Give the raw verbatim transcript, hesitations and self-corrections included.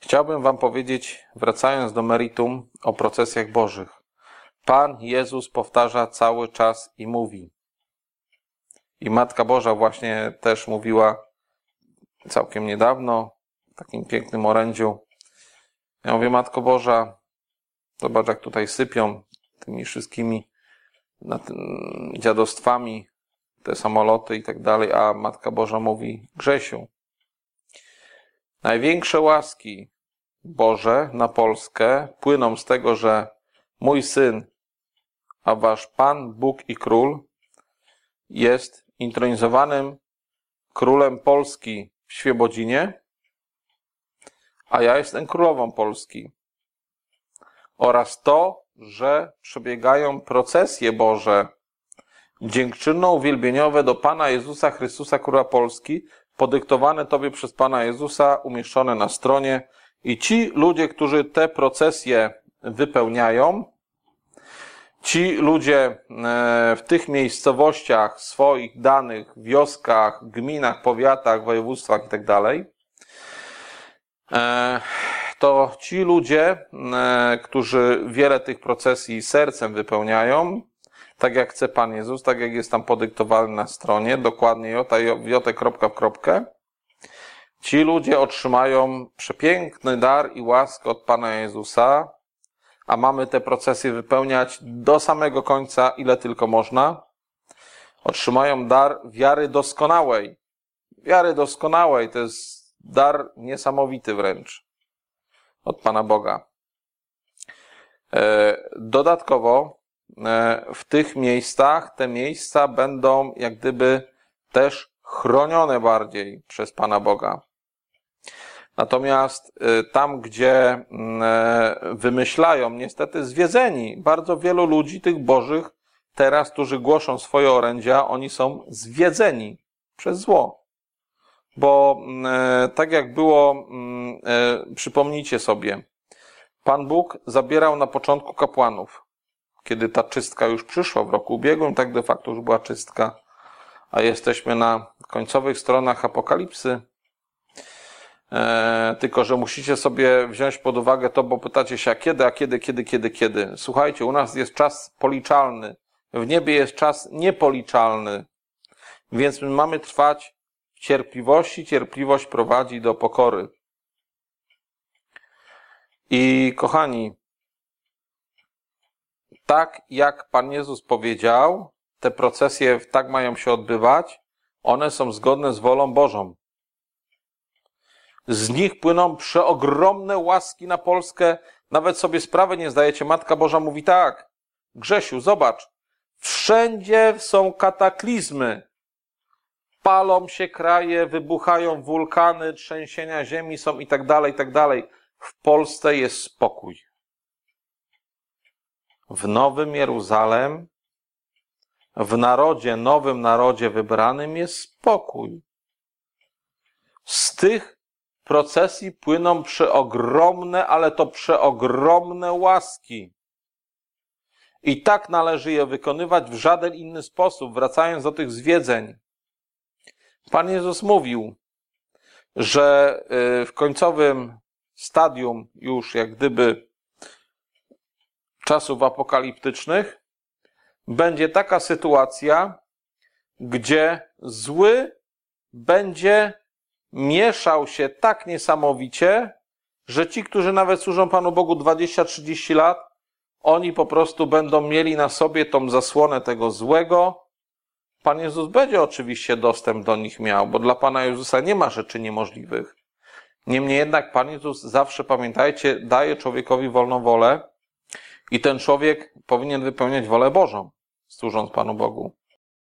Chciałbym wam powiedzieć, wracając do meritum, o procesjach bożych. Pan Jezus powtarza cały czas i mówi. I Matka Boża właśnie też mówiła całkiem niedawno, w takim pięknym orędziu. Ja mówię, Matko Boża, zobacz jak tutaj sypią tymi wszystkimi na tym, dziadostwami, te samoloty i tak dalej, a Matka Boża mówi, Grzesiu, największe łaski Boże na Polskę płyną z tego, że mój syn, a wasz Pan, Bóg i Król jest intronizowanym królem Polski w Świebodzinie, a ja jestem królową Polski. Oraz to, że przebiegają procesje Boże dziękczynno-uwielbieniowe do Pana Jezusa Chrystusa, Króla Polski, podyktowane Tobie przez Pana Jezusa, umieszczone na stronie. I ci ludzie, którzy te procesje wypełniają, ci ludzie w tych miejscowościach swoich danych, wioskach, gminach, powiatach, województwach i tak dalej, to ci ludzie, którzy wiele tych procesji sercem wypełniają, tak jak chce Pan Jezus, tak jak jest tam podyktowane na stronie, dokładnie jota kropka w kropkę, ci ludzie otrzymają przepiękny dar i łaskę od Pana Jezusa, a mamy te procesy wypełniać do samego końca, ile tylko można. Otrzymają dar wiary doskonałej. Wiary doskonałej to jest dar niesamowity wręcz od Pana Boga. Dodatkowo w tych miejscach, te miejsca będą jak gdyby też chronione bardziej przez Pana Boga. Natomiast tam, gdzie wymyślają, niestety zwiedzeni, bardzo wielu ludzi tych bożych teraz, którzy głoszą swoje orędzia, oni są zwiedzeni przez zło. Bo tak jak było, przypomnijcie sobie, Pan Bóg zabierał na początku kapłanów. Kiedy ta czystka już przyszła w roku ubiegłym, tak de facto już była czystka, a jesteśmy na końcowych stronach Apokalipsy. E, tylko, że musicie sobie wziąć pod uwagę to, bo pytacie się, a kiedy, a kiedy, kiedy, kiedy, kiedy. Słuchajcie, u nas jest czas policzalny. W niebie jest czas niepoliczalny. Więc my mamy trwać w cierpliwości. Cierpliwość prowadzi do pokory. I kochani, tak jak Pan Jezus powiedział, te procesje tak mają się odbywać, one są zgodne z wolą Bożą. Z nich płyną przeogromne łaski na Polskę. Nawet sobie sprawy nie zdajecie. Matka Boża mówi tak. Grzesiu, zobacz. Wszędzie są kataklizmy. Palą się kraje, wybuchają wulkany, trzęsienia ziemi są i tak dalej, i tak dalej. W Polsce jest spokój. W Nowym Jeruzalem, w narodzie, nowym narodzie wybranym jest spokój. Z tych procesji płyną przeogromne, ale to przeogromne łaski. I tak należy je wykonywać w żaden inny sposób, wracając do tych zwiedzeń. Pan Jezus mówił, że w końcowym stadium już jak gdyby czasów apokaliptycznych będzie taka sytuacja, gdzie zły będzie mieszał się tak niesamowicie, że ci, którzy nawet służą Panu Bogu dwadzieścia trzydzieści lat, oni po prostu będą mieli na sobie tą zasłonę tego złego. Pan Jezus będzie oczywiście dostęp do nich miał, bo dla Pana Jezusa nie ma rzeczy niemożliwych. Niemniej jednak Pan Jezus zawsze, pamiętajcie, daje człowiekowi wolną wolę i ten człowiek powinien wypełniać wolę Bożą, służąc Panu Bogu.